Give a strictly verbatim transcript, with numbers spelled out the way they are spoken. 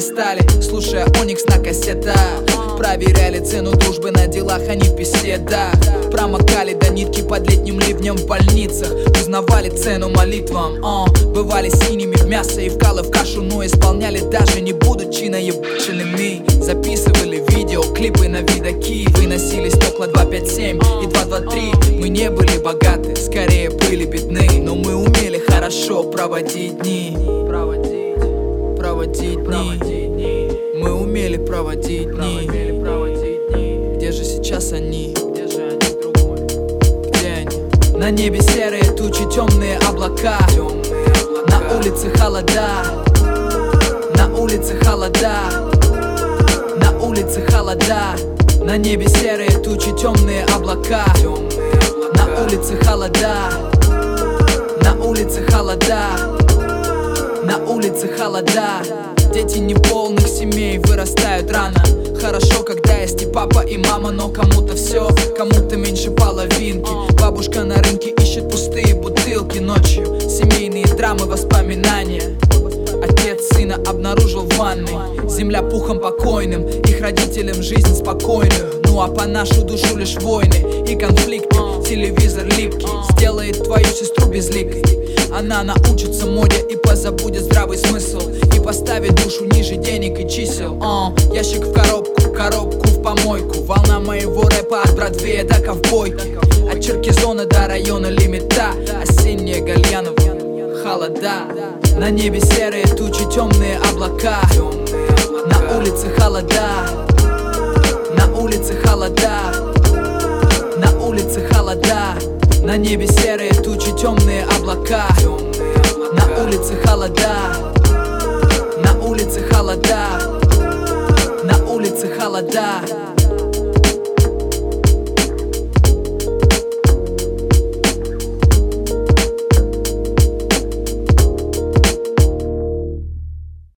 вырастали, слушая Оникс на кассетах. Проверяли цену дружбы на делах, а не в беседах. Промокали до нитки под летним ливнем в больницах. Узнавали цену молитвам, о, бывали синими в мясо и вкалы в кашу, но исполняли даже не будучи наебученными. Записывали видео, клипы на видаки, выносили стекла два пять семь и два два три. Мы не были богаты, скорее были бедны, но мы умели хорошо проводить дни. Проводить, проводить дни. Мы умели проводить дни. Где же сейчас они? Где же они, друг мой? Где они? На небе серые тучи, темные облака. На улице холода. На улице холода. На улице холода. На небе серые тучи, темные облака. На улице холода. На улице холода. На улице холода. Дети неполных семей вырастают рано. Хорошо, когда есть и папа, и мама, но кому-то все, кому-то меньше половинки. Бабушка на рынке ищет пустые бутылки ночью. Семейные драмы, воспоминания. Отец сына обнаружил в ванной. Земля пухом покойным, их родителям жизнь спокойную. Ну а по нашу душу лишь войны и конфликты. Телевизор липкий сделает твою сестру безликой. Она научится моде и позабудет здравый смысл, и поставит душу ниже денег и чисел. uh, Ящик в коробку, коробку в помойку. Волна моего рэпа от Бродвея до ковбойки. От Черкизона до района Лимита. Осенняя Гальянова, холода. На небе серые тучи, темные облака. На улице холода. На улице холода. На улице холода. На небе серые тучи, темные облака. На улице холода. На улице холода. На улице холода.